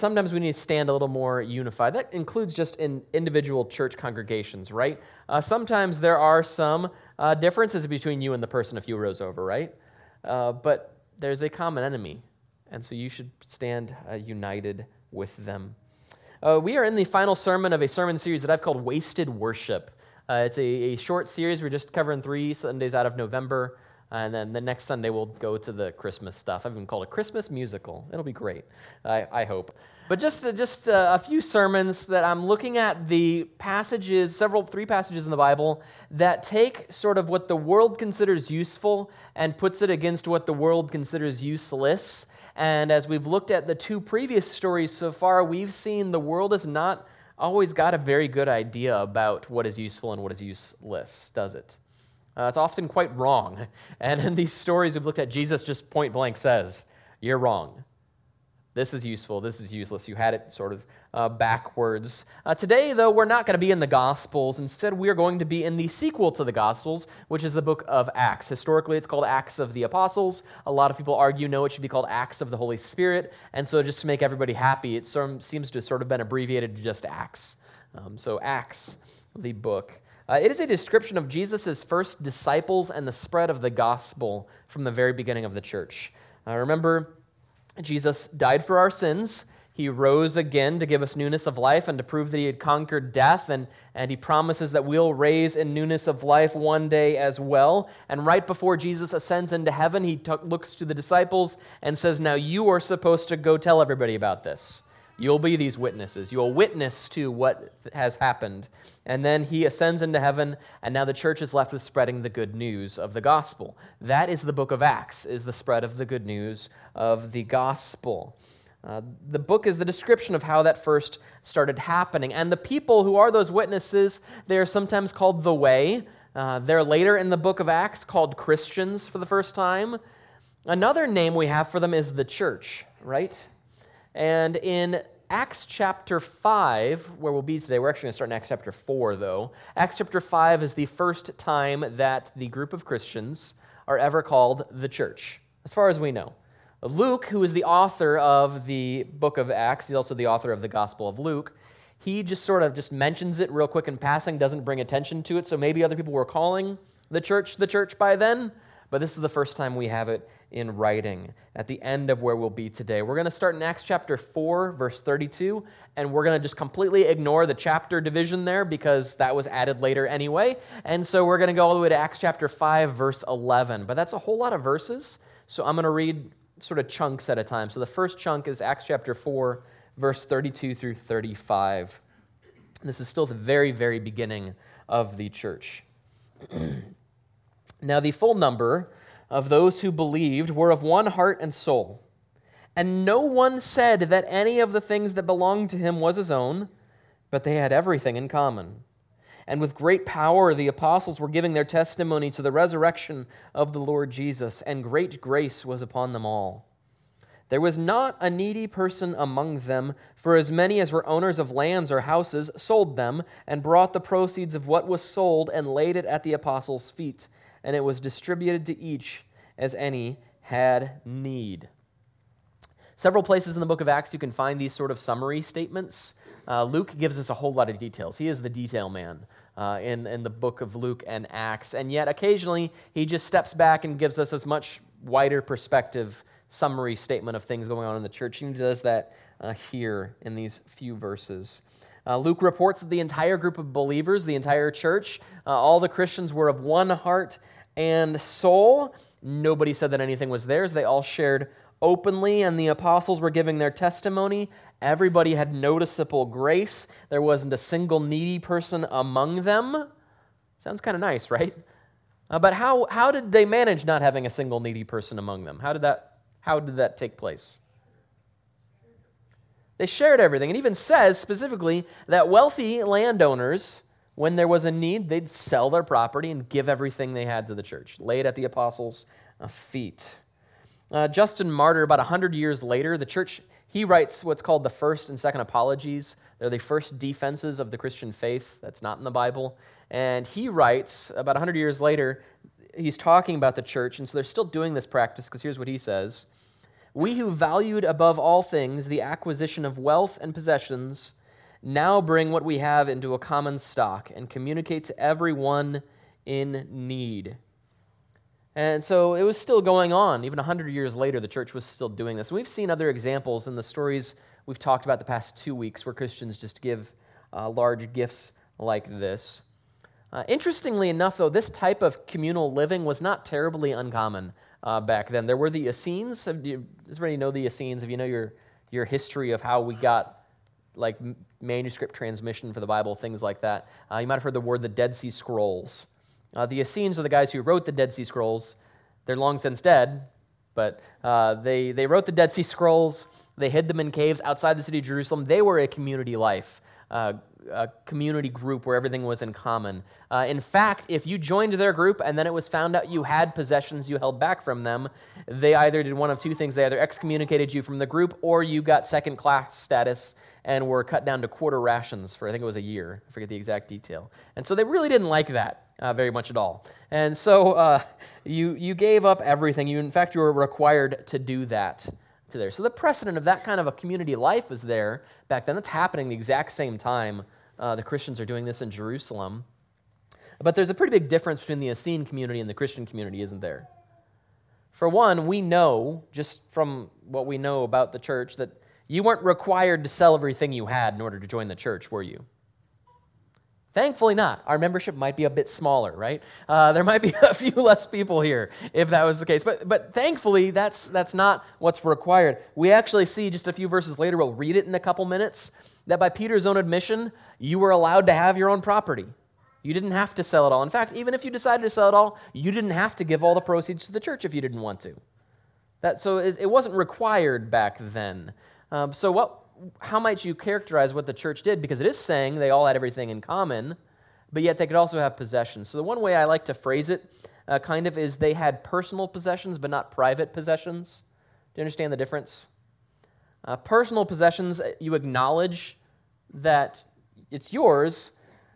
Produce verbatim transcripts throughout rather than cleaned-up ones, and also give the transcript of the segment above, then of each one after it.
sometimes we need to stand a little more unified. That includes just in individual church congregations, right? Uh, sometimes there are some uh, differences between you and the person a few rows over, right? Uh, but there's a common enemy, and so you should stand uh, united with them. Uh, we are in the final sermon of a sermon series that I've called Wasted Worship. Uh, it's a, a short series. We're just covering three Sundays out of November, and then the next Sunday we'll go to the Christmas stuff. I've even called it Christmas Musical. It'll be great, I, I hope. But just, uh, just uh, a few sermons that I'm looking at the passages, several, three passages in the Bible that take sort of what the world considers useful and puts it against what the world considers useless. And as we've looked at the two previous stories so far, we've seen the world has not always got a very good idea about what is useful and what is useless, does it? Uh, it's often quite wrong. And in these stories we've looked at, Jesus just point blank says, you're wrong. This is useful, this is useless. You had it sort of uh, backwards. Uh, today, though, we're not going to be in the Gospels. Instead, we are going to be in the sequel to the Gospels, which is the book of Acts. Historically, it's called Acts of the Apostles. A lot of people argue, no, it should be called Acts of the Holy Spirit. And so just to make everybody happy, it sort of seems to have sort of been abbreviated to just Acts. Um, so Acts, the book. Uh, it is a description of Jesus' first disciples and the spread of the gospel from the very beginning of the church. Uh, remember, Jesus died for our sins. He rose again to give us newness of life and to prove that he had conquered death, and, and he promises that we'll raise in newness of life one day as well. And right before Jesus ascends into heaven, he t- looks to the disciples and says, now you are supposed to go tell everybody about this. You'll be these witnesses. You'll witness to what has happened. And then he ascends into heaven, and now the church is left with spreading the good news of the gospel. That is the book of Acts, is the spread of the good news of the gospel. Uh, the book is the description of how that first started happening. And the people who are those witnesses, they are sometimes called the Way. Uh, they're later in the book of Acts called Christians for the first time. Another name we have for them is the church, right? And in Acts chapter five, where we'll be today, we're actually going to start in Acts chapter four, though. Acts chapter five is the first time that the group of Christians are ever called the church, as far as we know. Luke, who is the author of the book of Acts, he's also the author of the Gospel of Luke, he just sort of just mentions it real quick in passing, doesn't bring attention to it, so maybe other people were calling the church the church by then, but this is the first time we have it in writing at the end of where we'll be today. We're going to start in Acts chapter four, verse thirty-two, and we're going to just completely ignore the chapter division there because that was added later anyway. And so we're going to go all the way to Acts chapter five, verse eleven. But that's a whole lot of verses, so I'm going to read sort of chunks at a time. So the first chunk is Acts chapter four, verse thirty-two through thirty-five. This is still the very, very beginning of the church. Now the full number of those who believed were of one heart and soul. And no one said that any of the things that belonged to him was his own, but they had everything in common. And with great power the apostles were giving their testimony to the resurrection of the Lord Jesus, and great grace was upon them all. There was not a needy person among them, for as many as were owners of lands or houses sold them, and brought the proceeds of what was sold and laid it at the apostles' feet, and it was distributed to each as any had need. Several places in the book of Acts you can find these sort of summary statements. Uh, Luke gives us a whole lot of details. He is the detail man uh, in, in the book of Luke and Acts, and yet occasionally he just steps back and gives us as much wider perspective summary statement of things going on in the church, and he does that uh, here in these few verses. Uh, Luke reports that the entire group of believers, the entire church, uh, all the Christians were of one heart and soul. Nobody said that anything was theirs. They all shared openly, and the apostles were giving their testimony. Everybody had noticeable grace. There wasn't a single needy person among them. Sounds kind of nice, right? Uh, but how how did they manage not having a single needy person among them? How did that how did that take place? They shared everything. It even says specifically that wealthy landowners, when there was a need, they'd sell their property and give everything they had to the church, lay it at the apostles' feet. Uh, Justin Martyr, about one hundred years later, the church, he writes what's called the first and second apologies. They're the first defenses of the Christian faith. That's not in the Bible. And he writes, about one hundred years later, he's talking about the church, and so they're still doing this practice, because here's what he says. We who valued above all things the acquisition of wealth and possessions now bring what we have into a common stock and communicate to everyone in need. And so it was still going on. Even one hundred years later, the church was still doing this. We've seen other examples in the stories we've talked about the past two weeks where Christians just give uh, large gifts like this. Uh, interestingly enough, though, this type of communal living was not terribly uncommon uh, back then. There were the Essenes. Have you, does everybody know the Essenes? If you know your, your history of how we got like manuscript transmission for the Bible, things like that, uh, you might have heard the word the Dead Sea Scrolls. Uh, the Essenes are the guys who wrote the Dead Sea Scrolls. They're long since dead, but uh, they, they wrote the Dead Sea Scrolls. They hid them in caves outside the city of Jerusalem. They were a community life, uh, a community group where everything was in common. Uh, in fact, if you joined their group and then it was found out you had possessions you held back from them, they either did one of two things. They either excommunicated you from the group or you got second-class status and were cut down to quarter rations for, I think it was a year. I forget the exact detail. And so they really didn't like that. Uh, very much at all. And so uh, you you gave up everything. You, in fact, you were required to do that to there. So the precedent of that kind of a community life is there back then. That's happening the exact same time uh, the Christians are doing this in Jerusalem. But there's a pretty big difference between the Essene community and the Christian community, isn't there? For one, we know, just from what we know about the church, that you weren't required to sell everything you had in order to join the church, were you? Thankfully not. Our membership might be a bit smaller, right? Uh, there might be a few less people here if that was the case. But but thankfully, that's that's not what's required. We actually see just a few verses later, we'll read it in a couple minutes, that by Peter's own admission, you were allowed to have your own property. You didn't have to sell it all. In fact, even if you decided to sell it all, you didn't have to give all the proceeds to the church if you didn't want to. That So it, it wasn't required back then. Um, so what? How might you characterize what the church did? Because it is saying they all had everything in common, but yet they could also have possessions. So the one way I like to phrase it uh, kind of is they had personal possessions, but not private possessions. Do you understand the difference? Uh, personal possessions, you acknowledge that it's yours,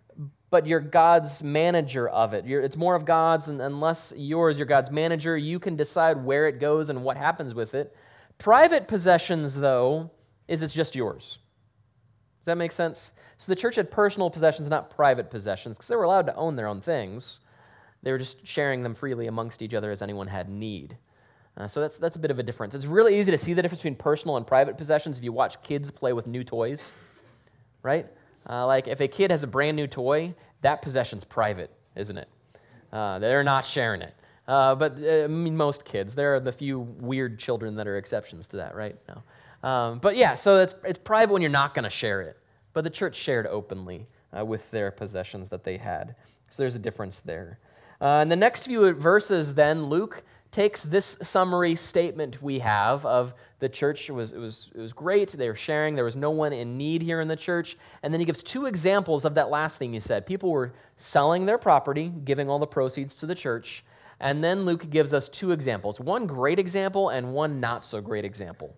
but you're God's manager of it. You're, it's more of God's, and unless yours, you're God's manager, you can decide where it goes and what happens with it. Private possessions, though, is it's just yours. Does that make sense? So the church had personal possessions, not private possessions, because they were allowed to own their own things. They were just sharing them freely amongst each other as anyone had need. Uh, so that's that's a bit of a difference. It's really easy to see the difference between personal and private possessions if you watch kids play with new toys, right? Uh, like if a kid has a brand new toy, that possession's private, isn't it? Uh, they're not sharing it. Uh, but uh, I mean, most kids. There are the few weird children that are exceptions to that, right? No. Um, but yeah, so it's it's private when you're not going to share it. But the church shared openly uh, with their possessions that they had. So there's a difference there. Uh, in the next few verses, then, Luke takes this summary statement we have of the church. It was, it was, it was great. They were sharing. There was no one in need here in the church. And then he gives two examples of that last thing he said. People were selling their property, giving all the proceeds to the church. And then Luke gives us two examples, one great example and one not so great example.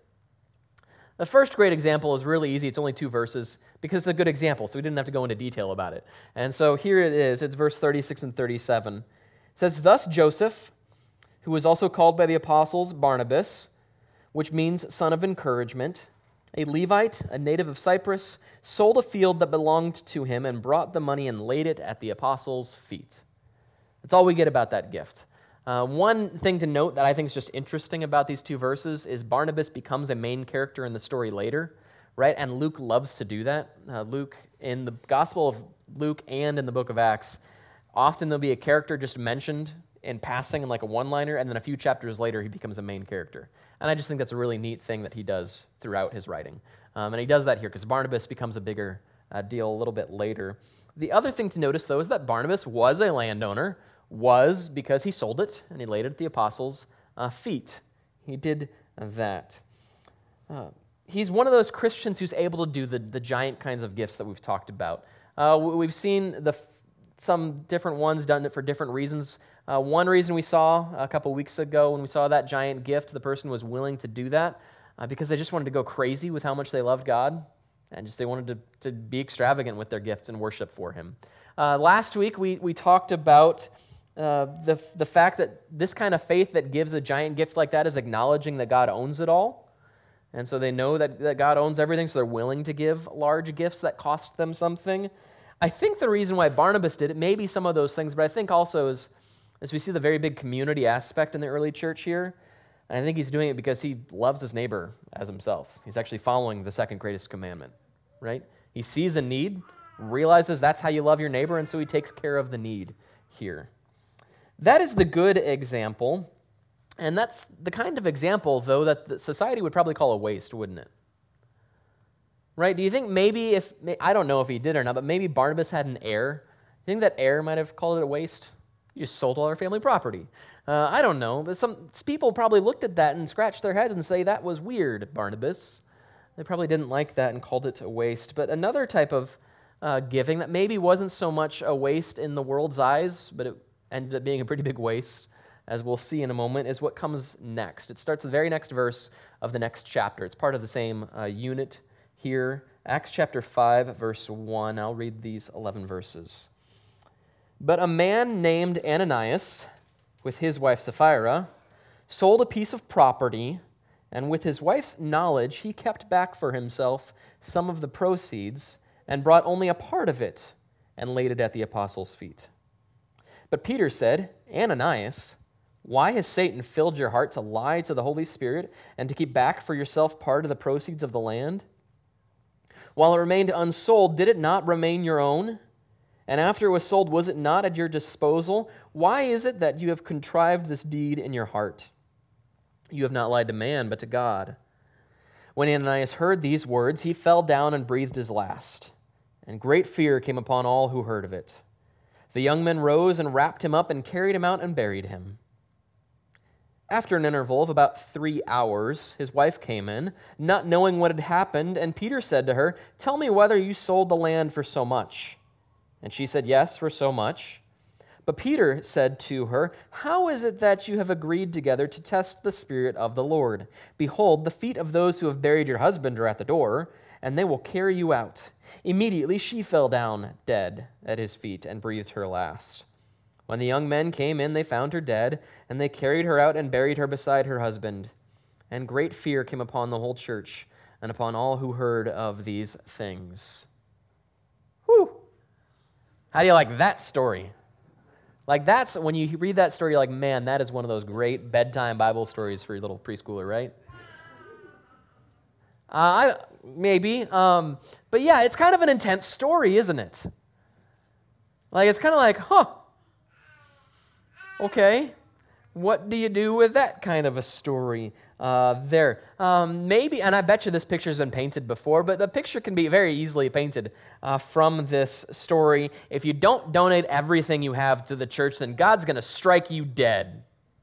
The first great example is really easy. It's only two verses because it's a good example, so we didn't have to go into detail about it. And so here it is. It's verse thirty-six and thirty-seven. It says, "Thus Joseph, who was also called by the apostles Barnabas, which means son of encouragement, a Levite, a native of Cyprus, sold a field that belonged to him and brought the money and laid it at the apostles' feet." That's all we get about that gift. Uh, one thing to note that I think is just interesting about these two verses is Barnabas becomes a main character in the story later, right? And Luke loves to do that. Uh, Luke, in the Gospel of Luke and in the book of Acts, often there'll be a character just mentioned in passing in like a one-liner, and then a few chapters later he becomes a main character. And I just think that's a really neat thing that he does throughout his writing. Um, and he does that here because Barnabas becomes a bigger uh, deal a little bit later. The other thing to notice, though, is that Barnabas was a landowner, was because he sold it and he laid it at the apostles' uh, feet. He did that. Uh, he's one of those Christians who's able to do the, the giant kinds of gifts that we've talked about. Uh, we've seen the some different ones done it for different reasons. Uh, one reason we saw a couple weeks ago when we saw that giant gift, the person was willing to do that uh, because they just wanted to go crazy with how much they loved God and just they wanted to, to be extravagant with their gifts and worship for Him. Uh, last week we, we talked about uh, the, the fact that this kind of faith that gives a giant gift like that is acknowledging that God owns it all. And so they know that, that God owns everything, so they're willing to give large gifts that cost them something. I think the reason why Barnabas did it may be some of those things, but I think also as, as we see the very big community aspect in the early church here, I think he's doing it because he loves his neighbor as himself. He's actually following the second greatest commandment, right? He sees a need, realizes that's how you love your neighbor, and so he takes care of the need here. That is the good example, and that's the kind of example, though, that the society would probably call a waste, wouldn't it? Right? Do you think maybe if, I don't know if he did or not, but maybe Barnabas had an heir? Do you think that heir might have called it a waste? You just sold all our family property. Uh, I don't know, but some people probably looked at that and scratched their heads and say, that was weird, Barnabas. They probably didn't like that and called it a waste. But another type of uh, giving that maybe wasn't so much a waste in the world's eyes, but it ended up being a pretty big waste, as we'll see in a moment, is what comes next. It starts the very next verse of the next chapter. It's part of the same uh, unit here. Acts chapter five, verse one. I'll read these eleven verses. But a man named Ananias, with his wife Sapphira, sold a piece of property, and with his wife's knowledge, he kept back for himself some of the proceeds and brought only a part of it and laid it at the apostles' feet. But Peter said, Ananias, why has Satan filled your heart to lie to the Holy Spirit and to keep back for yourself part of the proceeds of the land? While it remained unsold, did it not remain your own? And after it was sold, was it not at your disposal? Why is it that you have contrived this deed in your heart? You have not lied to man, but to God. When Ananias heard these words, he fell down and breathed his last, and great fear came upon all who heard of it. The young men rose and wrapped him up and carried him out and buried him. After an interval of about three hours, his wife came in, not knowing what had happened, and Peter said to her, Tell me whether you sold the land for so much. And she said, Yes, for so much. But Peter said to her, How is it that you have agreed together to test the Spirit of the Lord? Behold, the feet of those who have buried your husband are at the door, and they will carry you out. Immediately she fell down dead at his feet and breathed her last. When the young men came in, they found her dead, and they carried her out and buried her beside her husband. And great fear came upon the whole church and upon all who heard of these things. Whew! How do you like that story? Like that's, when you read that story, you're like, man, that is one of those great bedtime Bible stories for your little preschooler, right? Uh, I, maybe. Um, but yeah, it's kind of an intense story, isn't it? Like, it's kind of like, huh, okay, what do you do with that kind of a story uh, there? Um, maybe, and I bet you this picture's been painted before, but the picture can be very easily painted uh, from this story. If you don't donate everything you have to the church, then God's going to strike you dead.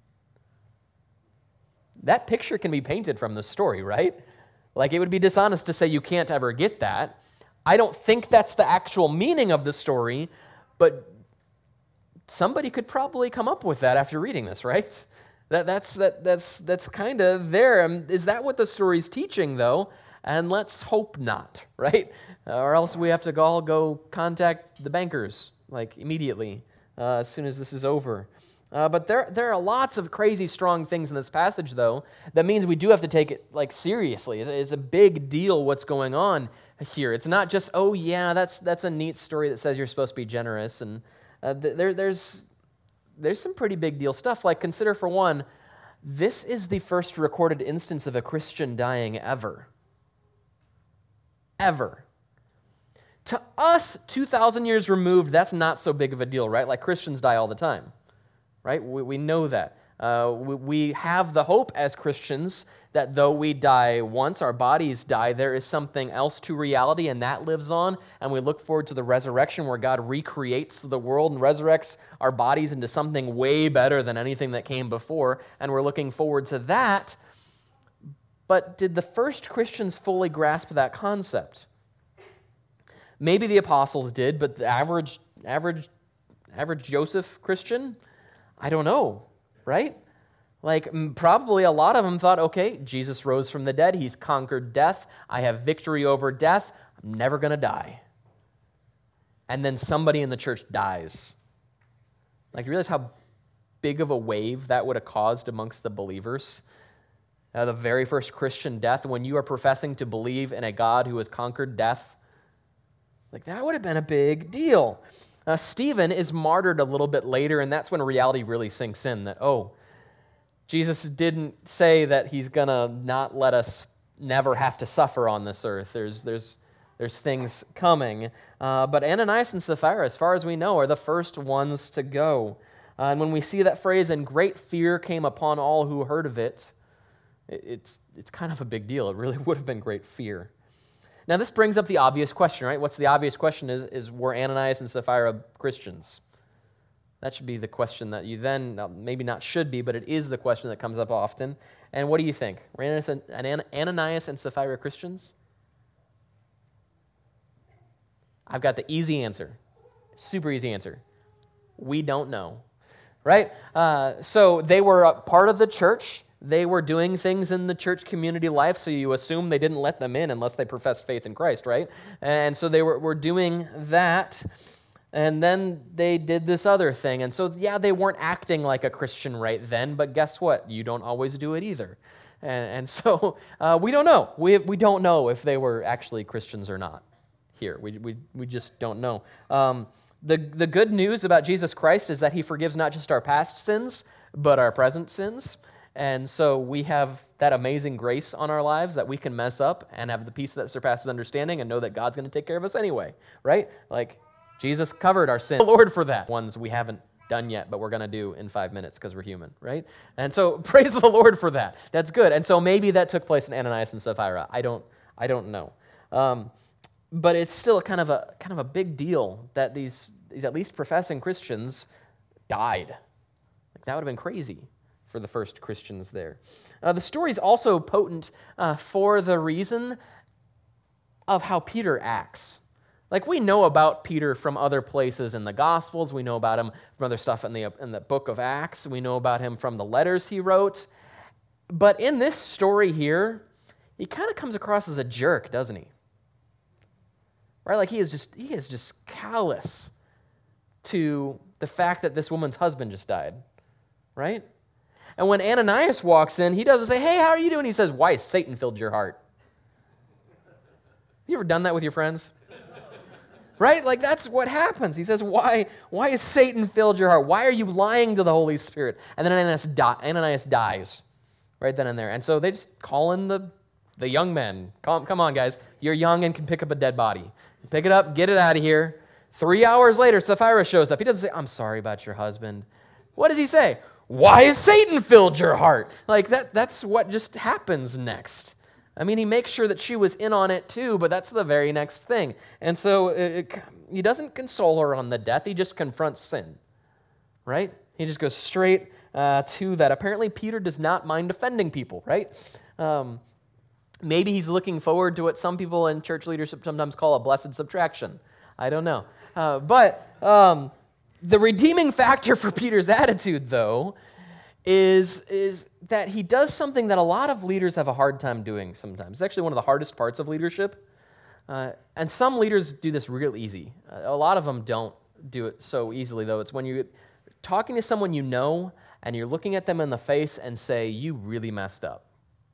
That picture can be painted from the story, right? Like, it would be dishonest to say you can't ever get that. I don't think that's the actual meaning of the story, but somebody could probably come up with that after reading this, right? That, that's that, that's that's kind of there. Um, is that what the story's teaching, though? And let's hope not, right? Uh, or else we have to all go contact the bankers, like, immediately, uh, as soon as this is over. Uh, but there there are lots of crazy, strong things in this passage, though, that means we do have to take it, like, seriously. It's a big deal what's going on here. It's not just, oh, yeah, that's that's a neat story that says you're supposed to be generous, and Uh, there, there's, there's some pretty big deal stuff. Like, consider for one, this is the first recorded instance of a Christian dying ever. Ever. To us, two thousand years removed, that's not so big of a deal, right? Like, Christians die all the time, right? We, we know that. Uh, we, we have the hope as Christians that though we die once, our bodies die, there is something else to reality, and that lives on, and we look forward to the resurrection where God recreates the world and resurrects our bodies into something way better than anything that came before, and we're looking forward to that. But did the first Christians fully grasp that concept? Maybe the apostles did, but the average, average, average Joseph Christian, I don't know, right? Like, probably a lot of them thought, okay, Jesus rose from the dead. He's conquered death. I have victory over death. I'm never going to die. And then somebody in the church dies. Like, you realize how big of a wave that would have caused amongst the believers? Uh, the very first Christian death, when you are professing to believe in a God who has conquered death, like that would have been a big deal. Uh, Stephen is martyred a little bit later, and that's when reality really sinks in that, oh, Jesus didn't say that he's going to not let us never have to suffer on this earth. There's, there's, there's things coming. Uh, but Ananias and Sapphira, as far as we know, are the first ones to go. Uh, and when we see that phrase, and great fear came upon all who heard of it, it, it's, it's kind of a big deal. It really would have been great fear. Now, this brings up the obvious question, right? What's the obvious question is, is were Ananias and Sapphira Christians? That should be the question that you then, maybe not should be, but it is the question that comes up often. And what do you think? Were Ananias and, Ananias and Sapphira Christians? I've got the easy answer, super easy answer. We don't know, right? Uh, so they were a part of the church. They were doing things in the church community life, so you assume they didn't let them in unless they professed faith in Christ, right? And so they were, were doing that. And then they did this other thing. And so, yeah, they weren't acting like a Christian right then, but guess what? You don't always do it either. And, and so uh, we don't know. We, we don't know if they were actually Christians or not here. We, we, we just don't know. Um, the, the good news about Jesus Christ is that he forgives not just our past sins, but our present sins. And so we have that amazing grace on our lives that we can mess up and have the peace that surpasses understanding and know that God's going to take care of us anyway, right? Like, Jesus covered our sin. Lord for that. Ones we haven't done yet, but we're going to do in five minutes because we're human, right? And so praise the Lord for that. That's good. And so maybe that took place in Ananias and Sapphira. I don't, I don't know. Um, but it's still kind of a kind of a big deal that these these at least professing Christians died. Like that would have been crazy for the first Christians there. Uh, the story is also potent uh, for the reason of how Peter acts. Like, we know about Peter from other places in the Gospels. We know about him from other stuff in the, in the book of Acts. We know about him from the letters he wrote. But in this story here, he kind of comes across as a jerk, doesn't he? Right? Like, he is just he is just callous to the fact that this woman's husband just died. Right? And when Ananias walks in, he doesn't say, hey, how are you doing? He says, why has Satan filled your heart? You ever done that with your friends? Right? Like, that's what happens. He says, why, why has Satan filled your heart? Why are you lying to the Holy Spirit? And then Ananias, di- Ananias dies right then and there. And so they just call in the, the young men. Come, come on, guys. You're young and can pick up a dead body. Pick it up, get it out of here. Three hours later, Sapphira shows up. He doesn't say, I'm sorry about your husband. What does he say? Why has Satan filled your heart? Like, that, that's what just happens next. I mean, he makes sure that she was in on it too, but that's the very next thing. And so it, it, he doesn't console her on the death. He just confronts sin, right? He just goes straight uh, to that. Apparently, Peter does not mind offending people, right? Um, maybe he's looking forward to what some people in church leadership sometimes call a blessed subtraction. I don't know. Uh, but um, the redeeming factor for Peter's attitude, though, is, is that he does something that a lot of leaders have a hard time doing sometimes. It's actually one of the hardest parts of leadership. Uh, and some leaders do this real easy. Uh, a lot of them don't do it so easily, though. It's when you're talking to someone you know and you're looking at them in the face and say, you really messed up.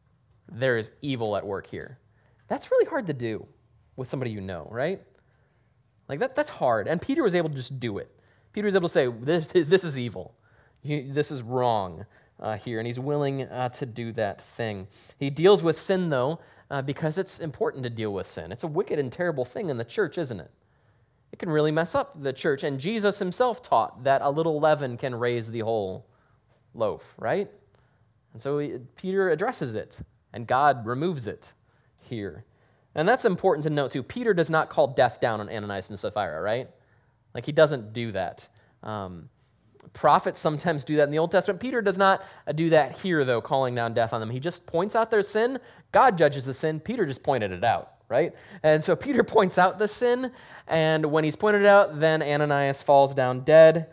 There is evil at work here. That's really hard to do with somebody you know, right? Like, that, that's hard. And Peter was able to just do it. Peter was able to say, this, this is evil. He, this is wrong uh, here, and he's willing uh, to do that thing. He deals with sin, though, uh, because it's important to deal with sin. It's a wicked and terrible thing in the church, isn't it? It can really mess up the church, and Jesus himself taught that a little leaven can raise the whole loaf, right? And so he, Peter addresses it, and God removes it here. And that's important to note, too. Peter does not call death down on Ananias and Sapphira, right? Like, he doesn't do that. Um, Prophets sometimes do that in the Old Testament. Peter does not do that here, though, calling down death on them. He just points out their sin. God judges the sin. Peter just pointed it out, right? And so Peter points out the sin, and when he's pointed it out, then Ananias falls down dead.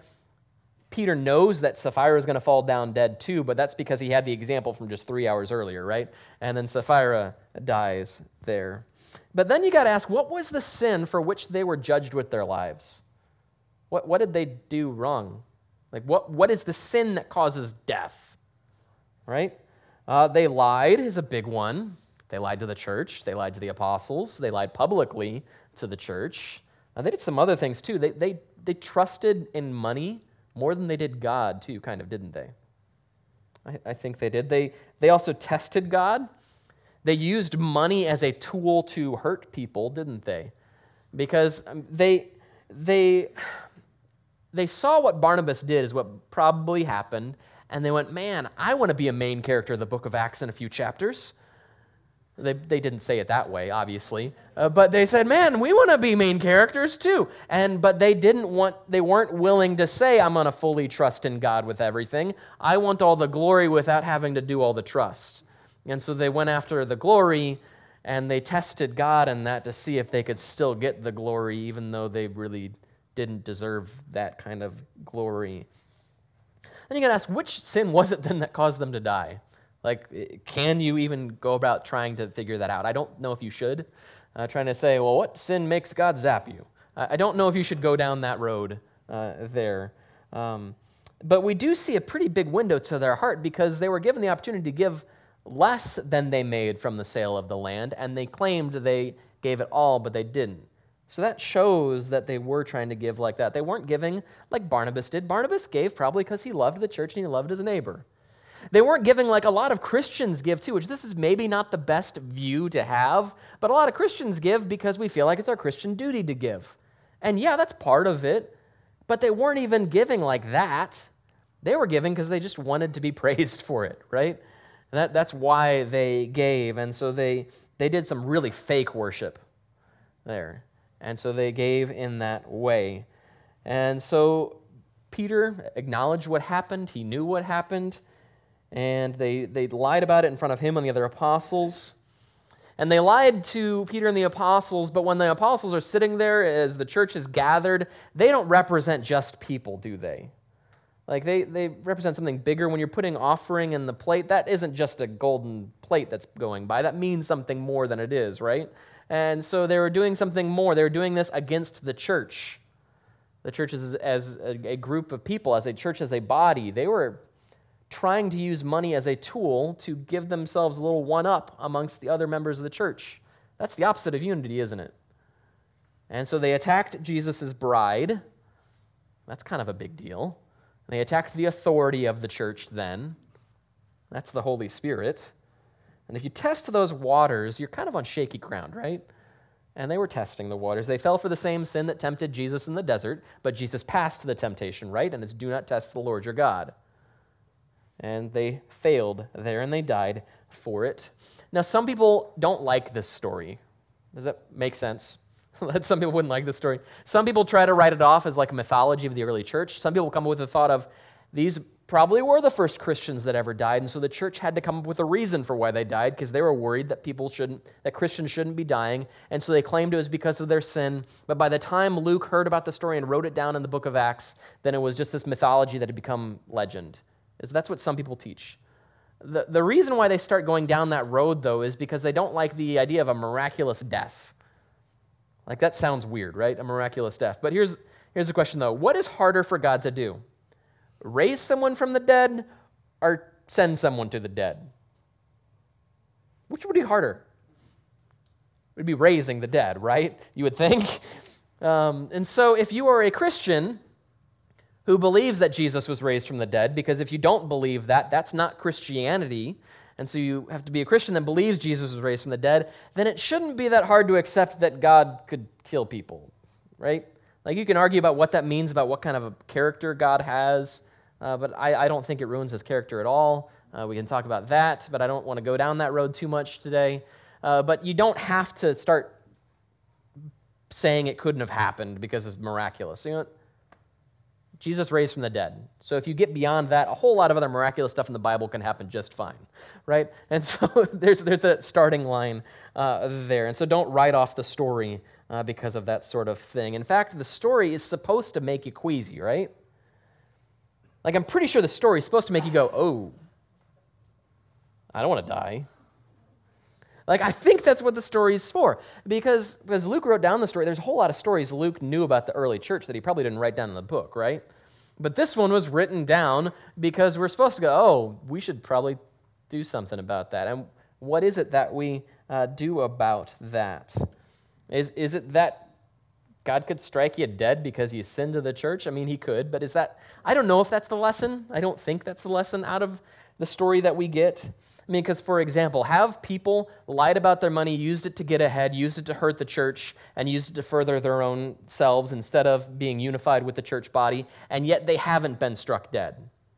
Peter knows that Sapphira is going to fall down dead too, but that's because he had the example from just three hours earlier, right? And then Sapphira dies there. But then you got to ask, what was the sin for which they were judged with their lives? What, what did they do wrong? Like, what, what is the sin that causes death, right? Uh, they lied is a big one. They lied to the church. They lied to the apostles. They lied publicly to the church. Uh, they did some other things, too. They, they, they trusted in money more than they did God, too, kind of, didn't they? I, I think they did. They, they also tested God. They used money as a tool to hurt people, didn't they? Because they, they, they saw what Barnabas did is what probably happened, and they went, man, I want to be a main character of the book of Acts in a few chapters. They, they didn't say it that way, obviously, uh, but they said, man, we want to be main characters too. And but they didn't want, they weren't willing to say, I'm going to fully trust in God with everything. I want all the glory without having to do all the trust. And so they went after the glory, and they tested God in that to see if they could still get the glory, even though they really didn't deserve that kind of glory. Then you got to ask, which sin was it then that caused them to die? Like, can you even go about trying to figure that out? I don't know if you should. Uh, trying to say, well, what sin makes God zap you? I don't know if you should go down that road uh, there. Um, but we do see a pretty big window to their heart because they were given the opportunity to give less than they made from the sale of the land, and they claimed they gave it all, but they didn't. So that shows that they were trying to give like that. They weren't giving like Barnabas did. Barnabas gave probably because he loved the church and he loved his neighbor. They weren't giving like a lot of Christians give too, which this is maybe not the best view to have, but a lot of Christians give because we feel like it's our Christian duty to give. And yeah, that's part of it, but they weren't even giving like that. They were giving because they just wanted to be praised for it, right? And that, that's why they gave, and so they, they did some really fake worship there. And so they gave in that way. And so Peter acknowledged what happened. He knew what happened. And they, they lied about it in front of him and the other apostles. And they lied to Peter and the apostles, but when the apostles are sitting there as the church is gathered, they don't represent just people, do they? Like, they, they represent something bigger. When you're putting offering in the plate, that isn't just a golden plate that's going by. That means something more than it is, right? And so they were doing something more. They were doing this against the church. The church is as a group of people, as a church, as a body. They were trying to use money as a tool to give themselves a little one-up amongst the other members of the church. That's the opposite of unity, isn't it? And so they attacked Jesus' bride. That's kind of a big deal. They attacked the authority of the church then. That's the Holy Spirit. And if you test those waters, you're kind of on shaky ground, right? And they were testing the waters. They fell for the same sin that tempted Jesus in the desert, but Jesus passed the temptation, right? And it's do not test the Lord your God. And they failed there, and they died for it. Now, some people don't like this story. Does that make sense? That some people wouldn't like this story. Some people try to write it off as like a mythology of the early church. Some people come up with the thought of these probably were the first Christians that ever died, and so the church had to come up with a reason for why they died because they were worried that people shouldn't, that Christians shouldn't be dying, and so they claimed it was because of their sin. But by the time Luke heard about the story and wrote it down in the book of Acts, then it was just this mythology that had become legend. Is that's what some people teach. The, the reason why they start going down that road, though, is because they don't like the idea of a miraculous death. Like, that sounds weird, right? A miraculous death. But here's, here's the question, though. What is harder for God to do? Raise someone from the dead or send someone to the dead? Which would be harder? It would be raising the dead, right? You would think. Um, and so if you are a Christian who believes that Jesus was raised from the dead, because if you don't believe that, that's not Christianity, and so you have to be a Christian that believes Jesus was raised from the dead, then it shouldn't be that hard to accept that God could kill people, right? Like, you can argue about what that means, about what kind of a character God has, uh, but I, I don't think it ruins his character at all. Uh, we can talk about that, but I don't want to go down that road too much today. Uh, but you don't have to start saying it couldn't have happened because it's miraculous. You know what? Jesus raised from the dead. So if you get beyond that, a whole lot of other miraculous stuff in the Bible can happen just fine, right? And so there's there's a starting line uh, there. And so don't write off the story uh, because of that sort of thing. In fact, the story is supposed to make you queasy, right? Like, I'm pretty sure the story is supposed to make you go, oh, I don't want to die. Like, I think that's what the story is for. Because, because Luke wrote down the story, there's a whole lot of stories Luke knew about the early church that he probably didn't write down in the book, right? But this one was written down because we're supposed to go, oh, we should probably do something about that. And what is it that we uh, do about that? Is, is it that God could strike you dead because you sinned to the church? I mean, he could, but is that, I don't know if that's the lesson. I don't think that's the lesson out of the story that we get. I mean, because, for example, have people lied about their money, used it to get ahead, used it to hurt the church, and used it to further their own selves instead of being unified with the church body, and yet they haven't been struck dead?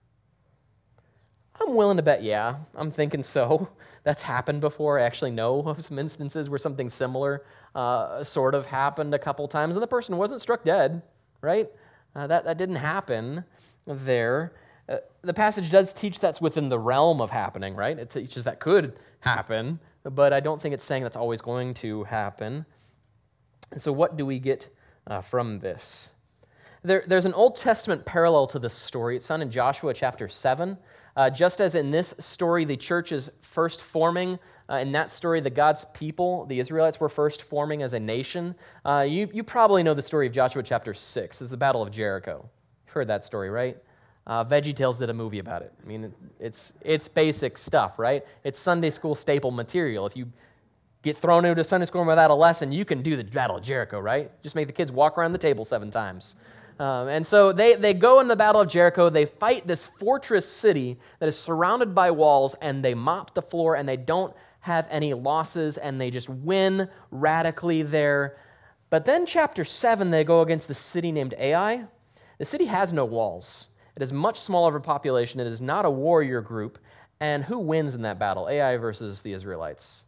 I'm willing to bet, yeah. I'm thinking so. That's happened before. I actually know of some instances where something similar uh, sort of happened a couple times, and the person wasn't struck dead, right? Uh, that, that didn't happen there. Uh, the passage does teach that's within the realm of happening, right? It teaches that could happen, but I don't think it's saying that's always going to happen. And so what do we get uh, from this? There, there's an Old Testament parallel to this story. It's found in Joshua chapter seven. Uh, just as in this story, the church is first forming, uh, in that story, the God's people, the Israelites, were first forming as a nation. Uh, you, you probably know the story of Joshua chapter six. It's the Battle of Jericho. You've heard that story, right? Uh, VeggieTales did a movie about it. I mean, it's it's basic stuff, right? It's Sunday school staple material. If you get thrown into Sunday school without a lesson, you can do the Battle of Jericho, right? Just make the kids walk around the table seven times. Um, and so they, they go in the Battle of Jericho, they fight this fortress city that is surrounded by walls, and they mop the floor, and they don't have any losses, and they just win radically there. But then chapter seven, they go against the city named Ai. The city has no walls. It is much smaller of a population. It is not a warrior group. And who wins in that battle? Ai versus the Israelites.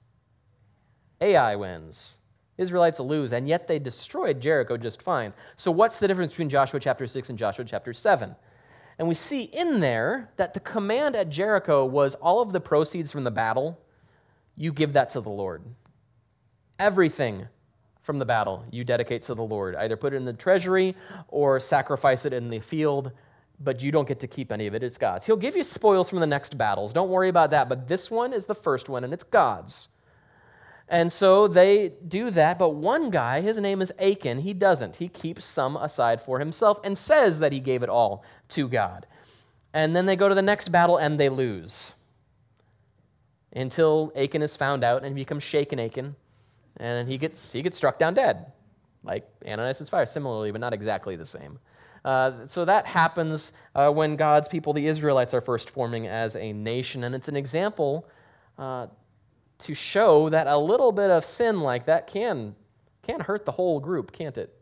Ai wins. Israelites lose, and yet they destroyed Jericho just fine. So what's the difference between Joshua chapter six and Joshua chapter seven? And we see in there that the command at Jericho was all of the proceeds from the battle, you give that to the Lord. Everything from the battle you dedicate to the Lord. Either put it in the treasury or sacrifice it in the field, but you don't get to keep any of it. It's God's. He'll give you spoils from the next battles. Don't worry about that, but this one is the first one, and it's God's. And so they do that, but one guy, his name is Achan, he doesn't. He keeps some aside for himself and says that he gave it all to God. And then they go to the next battle and they lose. Until Achan is found out and he becomes shaken Achan, and he gets he gets struck down dead, like Ananias and Sapphira, similarly, but not exactly the same. Uh, so that happens uh, when God's people, the Israelites, are first forming as a nation, and it's an example uh, to show that a little bit of sin like that can, can hurt the whole group, can't it?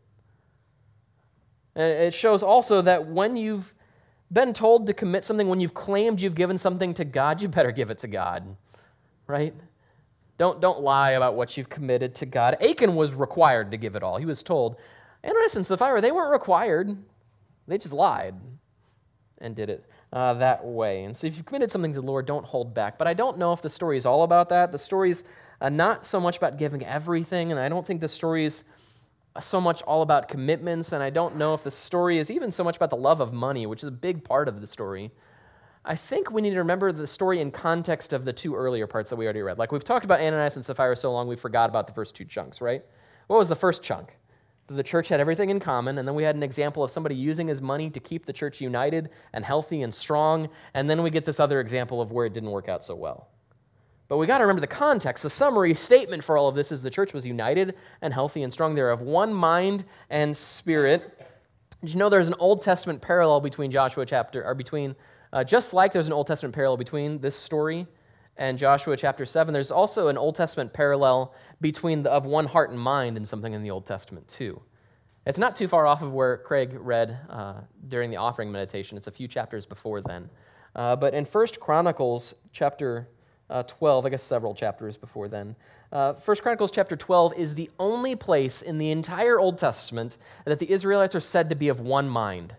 And it shows also that when you've been told to commit something, when you've claimed you've given something to God, you better give it to God, right? Don't, don't lie about what you've committed to God. Achan was required to give it all. He was told. Ananias and Sapphira, they weren't required. They just lied and did it uh, that way. And so if you've committed something to the Lord, don't hold back. But I don't know if the story is all about that. The story's uh, not so much about giving everything, and I don't think the story is so much all about commitments, and I don't know if the story is even so much about the love of money, which is a big part of the story. I think we need to remember the story in context of the two earlier parts that we already read. Like, we've talked about Ananias and Sapphira so long, we forgot about the first two chunks, right? What was the first chunk? The church had everything in common, and then we had an example of somebody using his money to keep the church united and healthy and strong, and then we get this other example of where it didn't work out so well. But we got to remember the context. The summary statement for all of this is the church was united and healthy and strong. They're of one mind and spirit. Did you know there's an Old Testament parallel between Joshua chapter, or between, uh, just like there's an Old Testament parallel between this story and Joshua chapter seven, there's also an Old Testament parallel between the, of one heart and mind in something in the Old Testament too. It's not too far off of where Craig read uh, during the offering meditation. It's a few chapters before then. Uh, but in First Chronicles chapter uh, twelve, I guess several chapters before then, uh, First Chronicles chapter twelve is the only place in the entire Old Testament that the Israelites are said to be of one mind.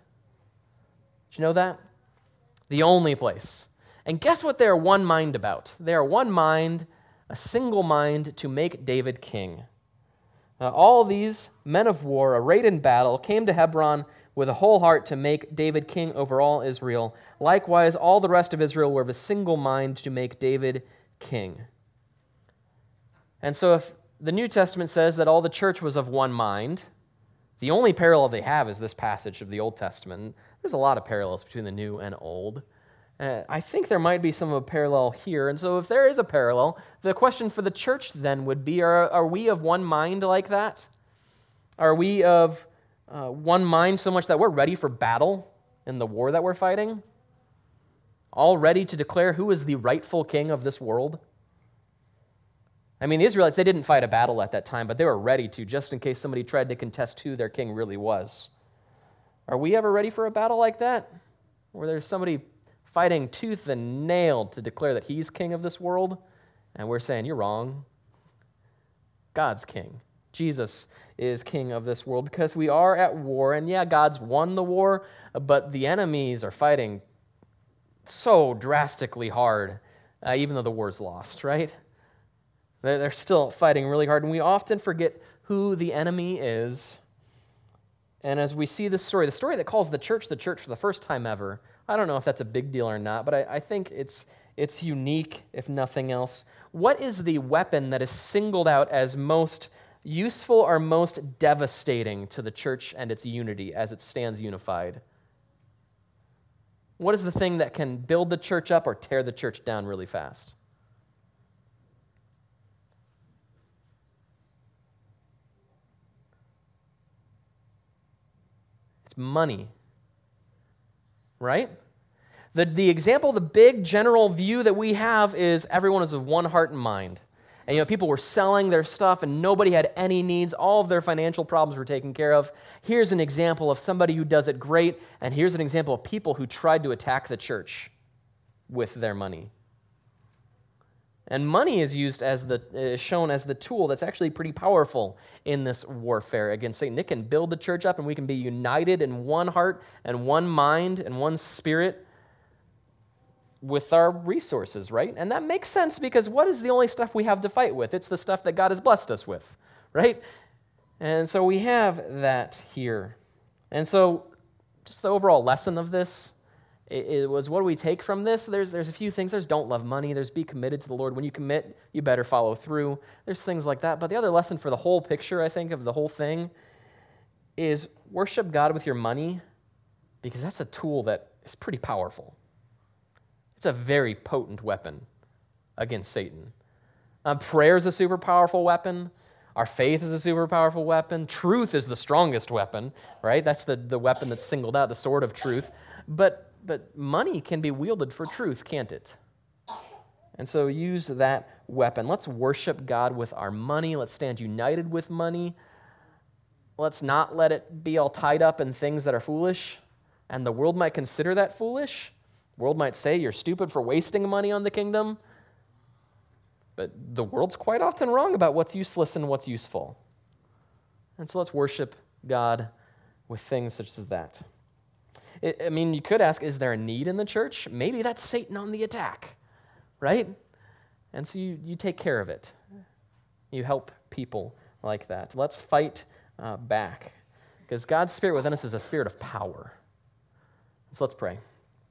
Did you know that? The only place. And guess what they are one mind about? They are one mind, a single mind, to make David king. Uh, all these men of war, arrayed in battle, came to Hebron with a whole heart to make David king over all Israel. Likewise, all the rest of Israel were of a single mind to make David king. And so if the New Testament says that all the church was of one mind, The only parallel they have is this passage of the Old Testament. There's a lot of parallels between the New and Old. Uh, I think there might be some of a parallel here. And so if there is a parallel, the question for the church then would be, are, are we of one mind like that? Are we of uh, one mind so much that we're ready for battle in the war that we're fighting? All ready to declare who is the rightful king of this world? I mean, the Israelites, they didn't fight a battle at that time, but they were ready to, just in case somebody tried to contest who their king really was. Are we ever ready for a battle like that? Where there's somebody fighting tooth and nail to declare that he's king of this world, and we're saying, you're wrong. God's king. Jesus is king of this world because we are at war, and yeah, God's won the war, but the enemies are fighting so drastically hard, uh, even though the war's lost, right? They're still fighting really hard, and we often forget who the enemy is. And as we see this story, the story that calls the church the church for the first time ever, I don't know if that's a big deal or not, but I, I think it's it's unique, if nothing else. What is the weapon that is singled out as most useful or most devastating to the church and its unity as it stands unified? What is the thing that can build the church up or tear the church down really fast? It's money, right? The, the example, the big general view that we have is everyone is of one heart and mind. And, you know, people were selling their stuff and nobody had any needs. All of their financial problems were taken care of. Here's an example of somebody who does it great, and here's an example of people who tried to attack the church with their money. And money is used as the is shown as the tool that's actually pretty powerful in this warfare against Satan. It can build the church up, and we can be united in one heart and one mind and one spirit with our resources, right? And that makes sense because what is the only stuff we have to fight with? It's the stuff that God has blessed us with, right? And so we have that here. And so just the overall lesson of this, it was, what do we take from this? There's there's a few things. There's don't love money. There's be committed to the Lord. When you commit, you better follow through. There's things like that. But the other lesson for the whole picture, I think, of the whole thing is worship God with your money, because that's a tool that is pretty powerful. It's a very potent weapon against Satan. Um, prayer is a super powerful weapon. Our faith is a super powerful weapon. Truth is the strongest weapon, right? That's the, the weapon that's singled out, the sword of truth. But But money can be wielded for truth, can't it? And so use that weapon. Let's worship God with our money. Let's stand united with money. Let's not let it be all tied up in things that are foolish. And the world might consider that foolish. The world might say you're stupid for wasting money on the kingdom. But the world's quite often wrong about what's useless and what's useful. And so let's worship God with things such as that. I mean, you could ask, is there a need in the church? Maybe that's Satan on the attack, right? And so you, you take care of it. You help people like that. Let's fight uh, back, because God's Spirit within us is a spirit of power. So let's pray.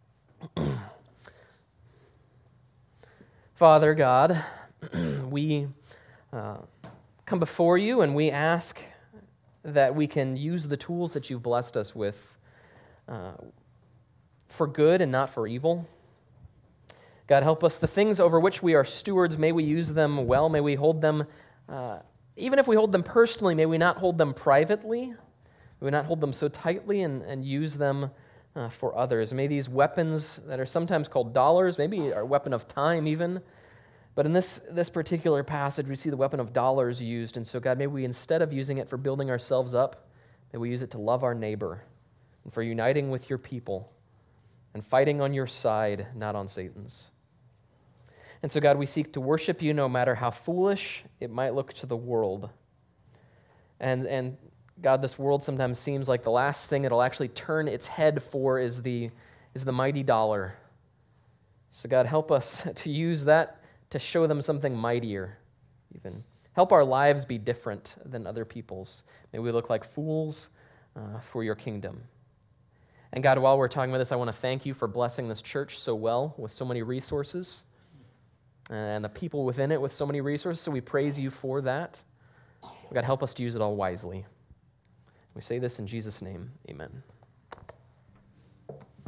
Father God, we uh, come before you and we ask that we can use the tools that you've blessed us with Uh, for good and not for evil. God, help us. The things over which we are stewards, may we use them well. May we hold them, uh, even if we hold them personally, may we not hold them privately. May we not hold them so tightly and, and use them uh, for others. May these weapons that are sometimes called dollars, maybe our weapon of time even, but in this, this particular passage, we see the weapon of dollars used. And so, God, may we, instead of using it for building ourselves up, may we use it to love our neighbor, and for uniting with your people and fighting on your side, not on Satan's. And so, God, we seek to worship you no matter how foolish it might look to the world. And, and God, this world sometimes seems like the last thing it'll actually turn its head for is the, is the mighty dollar. So, God, help us to use that to show them something mightier, even. Help our lives be different than other people's. May we look like fools uh, for your kingdom. And God, while we're talking about this, I want to thank you for blessing this church so well with so many resources and the people within it with so many resources. So we praise you for that. God, help us to use it all wisely. We say this in Jesus' name. Amen.